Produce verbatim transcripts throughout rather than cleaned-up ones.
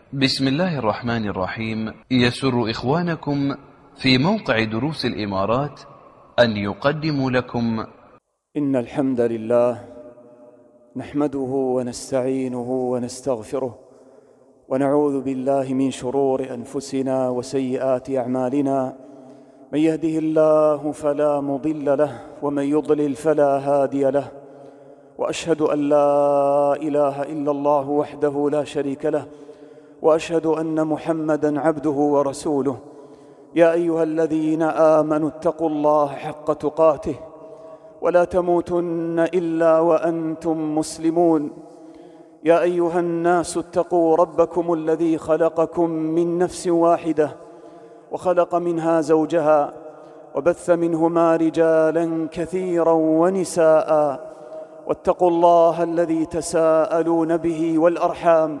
بسم الله الرحمن الرحيم. يسر إخوانكم في موقع دروس الإمارات أن يقدموا لكم إن الحمد لله نحمده ونستعينه ونستغفره ونعوذ بالله من شرور أنفسنا وسيئات أعمالنا. من يهده الله فلا مضل له ومن يضلل فلا هادي له، وأشهد أن لا إله إلا الله وحده لا شريك له، وأشهد أن محمدًا عبده ورسوله. يا أيها الذين آمنوا اتقوا الله حق تقاته ولا تموتن إلا وأنتم مسلمون. يا أيها الناس اتقوا ربكم الذي خلقكم من نفس واحدة وخلق منها زوجها وبث منهما رجالاً كثيراً ونساءً، واتقوا الله الذي تساءلون به والأرحام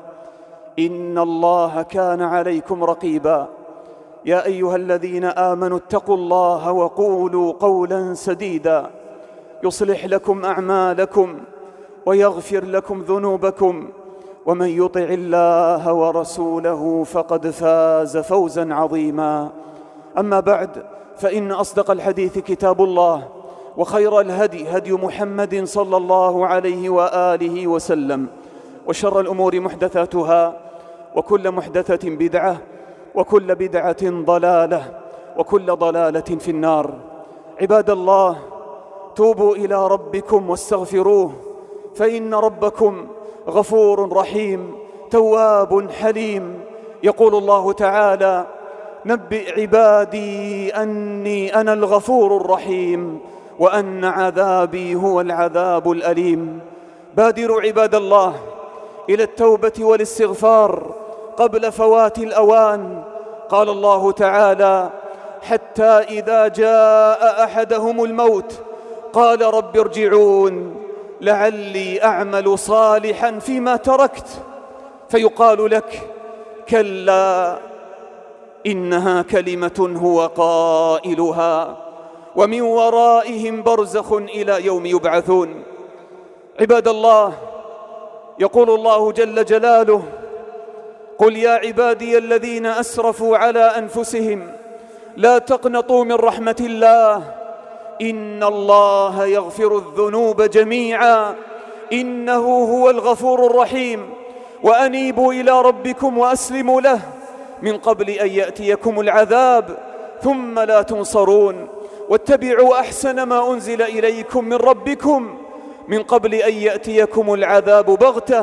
إن الله كان عليكم رقيبا. يا أيها الذين آمنوا اتقوا الله وقولوا قولا سديدا يصلح لكم أعمالكم ويغفر لكم ذنوبكم، ومن يطع الله ورسوله فقد فاز فوزا عظيما. أما بعد، فإن أصدق الحديث كتاب الله، وخير الهدي هدي محمد صلى الله عليه وآله وسلم، وشر الأمور محدثاتها، وكل محدثة بدعة، وكل بدعة ضلالة، وكل ضلالة في النار. عباد الله، توبوا إلى ربكم واستغفروه، فإن ربكم غفور رحيم تواب حليم. يقول الله تعالى: نبئ عبادي أني أنا الغفور الرحيم وأن عذابي هو العذاب الأليم. بادروا عباد الله إلى التوبة والاستغفار قبل فوات الأوان. قال الله تعالى: حتى إذا جاء أحدهم الموت قال رب ارجعون لعلي أعمل صالحا فيما تركت، فيقال لك: كلا إنها كلمة هو قائلها ومن ورائهم برزخ إلى يوم يبعثون. عباد الله، يقول الله جل جلاله: قل يا عبادي الذين أسرفوا على أنفسهم لا تقنطوا من رحمة الله إن الله يغفر الذنوب جميعا إنه هو الغفور الرحيم، وأنيبوا إلى ربكم وأسلموا له من قبل أن يأتيكم العذاب ثم لا تنصرون، واتبعوا أحسن ما أنزل إليكم من ربكم من قبل أن يأتيكم العذاب بغتة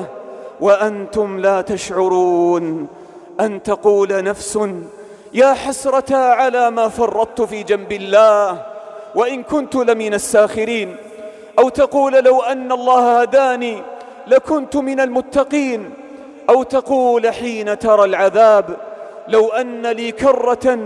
وأنتم لا تشعرون، أن تقول نفس يا حسرة على ما فرطت في جنب الله وإن كنت لمن الساخرين، أو تقول لو أن الله هداني لكنت من المتقين، أو تقول حين ترى العذاب لو أن لي كرة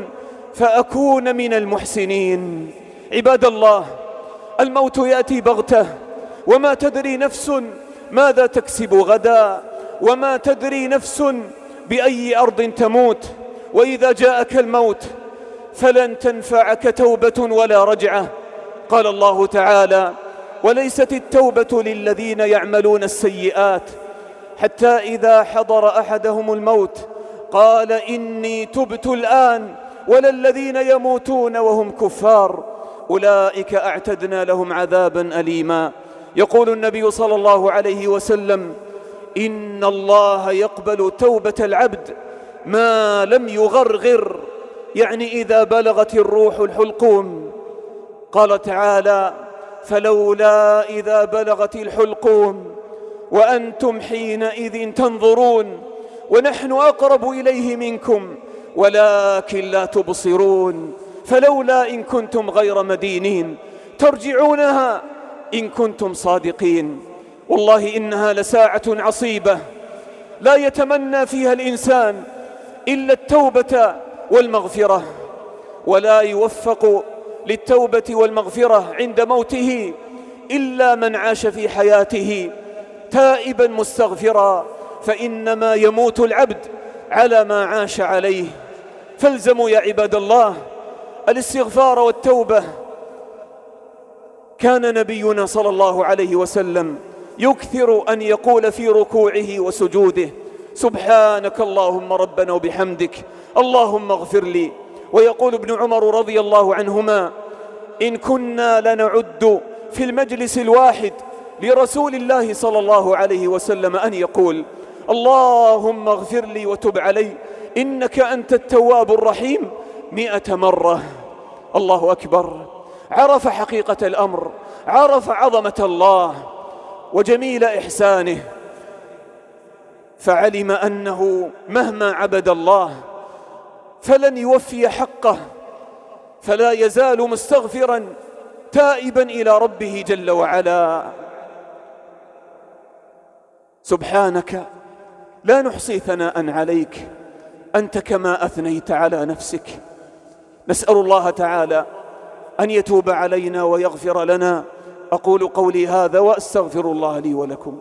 فأكون من المحسنين. عباد الله، الموت يأتي بغتة، وما تدري نفس ماذا تكسب غدا، وما تدري نفس بأي أرض تموت. وإذا جاءك الموت فلن تنفعك توبة ولا رجعة. قال الله تعالى: وليست التوبة للذين يعملون السيئات حتى إذا حضر أحدهم الموت قال إني تبت الآن ولا الذين يموتون وهم كفار أولئك أعتدنا لهم عذابا أليما. يقول النبي صلى الله عليه وسلم: إن الله يقبل توبة العبد ما لم يغرغر، يعني إذا بلغت الروح الحلقوم. قال تعالى: فلولا إذا بلغت الحلقوم وأنتم حينئذ تنظرون ونحن أقرب إليه منكم ولكن لا تبصرون، فلولا إن كنتم غير مدينين ترجعونها إن كنتم صادقين. والله إنها لساعة عصيبة لا يتمنى فيها الإنسان إلا التوبة والمغفرة، ولا يوفق للتوبة والمغفرة عند موته إلا من عاش في حياته تائبا مستغفرا، فإنما يموت العبد على ما عاش عليه. فالزموا يا عباد الله الاستغفار والتوبة. كان نبينا صلى الله عليه وسلم يكثر أن يقول في ركوعه وسجوده: سبحانك اللهم ربنا وبحمدك اللهم اغفر لي. ويقول ابن عمر رضي الله عنهما: إن كنا لنعد في المجلس الواحد لرسول الله صلى الله عليه وسلم أن يقول: اللهم اغفر لي وتب علي إنك أنت التواب الرحيم مئة مرة. الله أكبر. عرف حقيقة الأمر، عرف عظمة الله وجميل إحسانه، فعلم أنه مهما عبد الله فلن يوفي حقه، فلا يزال مستغفرا تائبا إلى ربه جل وعلا. سبحانك لا نحصي ثناء عليك، أنت كما أثنيت على نفسك. نسأل الله تعالى أن يتوب علينا ويغفر لنا. أقول قولي هذا وأستغفر الله لي ولكم.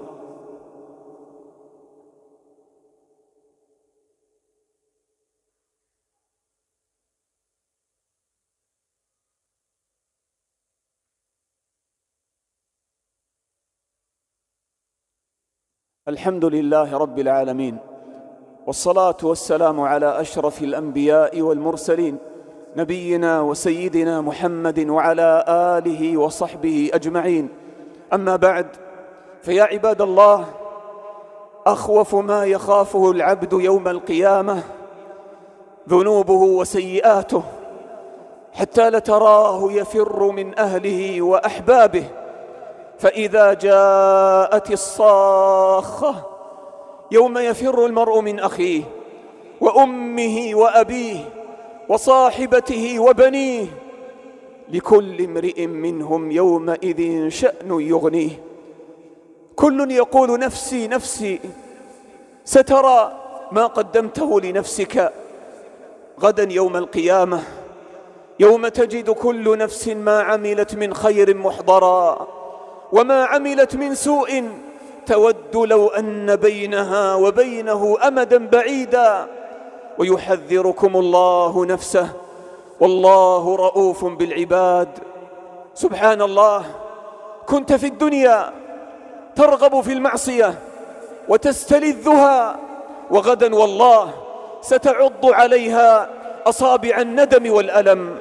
الحمد لله رب العالمين، والصلاة والسلام على أشرف الأنبياء والمرسلين، نبينا وسيدنا محمد وعلى آله وصحبه أجمعين. أما بعد، فيا عباد الله، أخوف ما يخافه العبد يوم القيامة ذنوبه وسيئاته، حتى لتراه يفر من أهله وأحبابه، فإذا جاءت الصاخة يوم يفر المرء من أخيه وأمه وأبيه وصاحبته وبنيه، لكل امرئ منهم يومئذ شأن يغنيه. كل يقول نفسي نفسي، سترى ما قدمته لنفسك غدا يوم القيامة، يوم تجد كل نفس ما عملت من خير محضرا وما عملت من سوء تود لو أن بينها وبينه أمدا بعيدا. ويحذركم الله نفسه والله رؤوف بالعباد. سبحان الله، كنت في الدنيا ترغب في المعصية وتستلذها، وغدا والله ستعض عليها أصابع الندم والألم.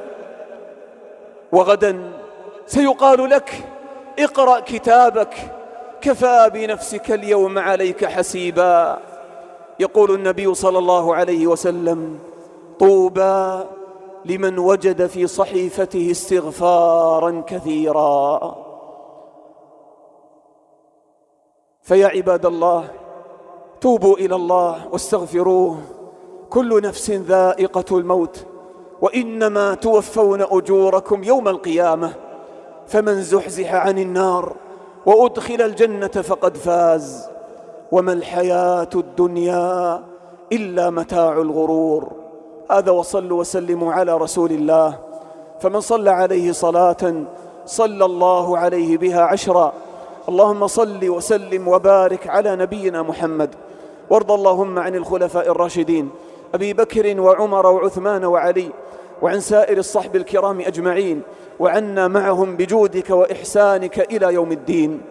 وغدا سيقال لك: اقرأ كتابك، كفى بنفسك اليوم عليك حسيبا. يقول النبي صلى الله عليه وسلم: طوبى لمن وجد في صحيفته استغفارا كثيرا. فيا عباد الله، توبوا إلى الله واستغفروه. كل نفس ذائقة الموت، وإنما توفون أجوركم يوم القيامة، فمن زحزح عن النار وأدخل الجنة فقد فاز، وما الحياة الدنيا إلا متاع الغرور. هذا، وصلوا وسلموا على رسول الله، فمن صلى عليه صلاة صلى الله عليه بها عشرا. اللهم صل وسلم وبارك على نبينا محمد، وارض اللهم عن الخلفاء الراشدين أبي بكر وعمر وعثمان وعلي، وعن سائر الصحب الكرام أجمعين، وعنا معهم بجودك وإحسانك إلى يوم الدين.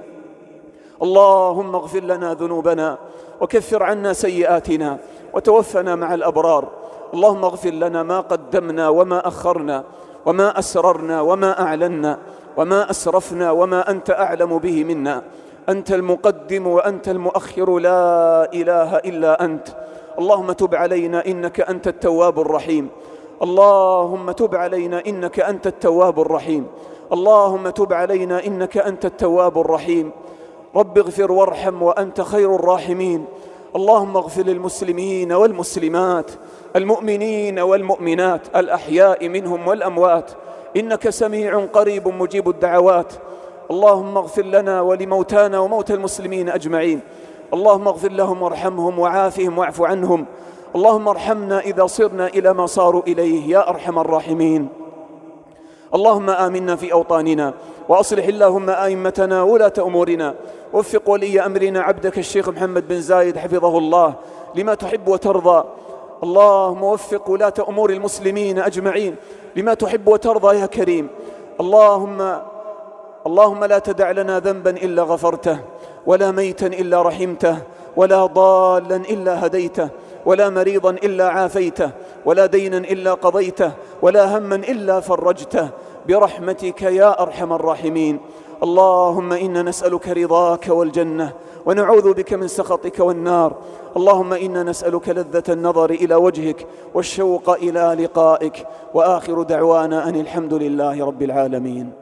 اللهم اغفر لنا ذنوبنا وكفر عنا سيئاتنا وتوفنا مع الأبرار. اللهم اغفر لنا ما قدمنا وما أخرنا وما أسررنا وما أعلنا وما أسرفنا وما أنت أعلم به منا. أنت المقدم وأنت المؤخر، لا إله إلا أنت. اللهم تب علينا إنك أنت التواب الرحيم. اللهم تب علينا إنك أنت التواب الرحيم. اللهم تب علينا إنك أنت التواب الرحيم. رب اغفر وارحم وأنت خير الراحمين. اللهم اغفر للمسلمين والمسلمات، المؤمنين والمؤمنات، الأحياء منهم والأموات، إنك سميع قريب مجيب الدعوات. اللهم اغفر لنا ولموتانا وموتى المسلمين أجمعين. اللهم اغفر لهم وارحمهم وعافهم واعف عنهم. اللهم ارحمنا إذا صرنا إلى ما صاروا إليه يا أرحم الراحمين. اللهم آمنا في أوطاننا، وأصلح اللهم أئمتنا ولاة أمورنا، وفق ولي أمرنا عبدك الشيخ محمد بن زايد حفظه الله لما تحب وترضى. اللهم وفق ولاة أمور المسلمين أجمعين لما تحب وترضى يا كريم. اللهم اللهم لا تدع لنا ذنبا إلا غفرته، ولا ميتا إلا رحمته، ولا ضالا إلا هديته، ولا مريضا إلا عافيته، ولا دينا إلا قضيته، ولا هما إلا فرجته، برحمتك يا أرحم الراحمين. اللهم إنا نسألك رضاك والجنة، ونعوذ بك من سخطك والنار. اللهم إنا نسألك لذة النظر إلى وجهك والشوق إلى لقائك. وآخر دعوانا أن الحمد لله رب العالمين.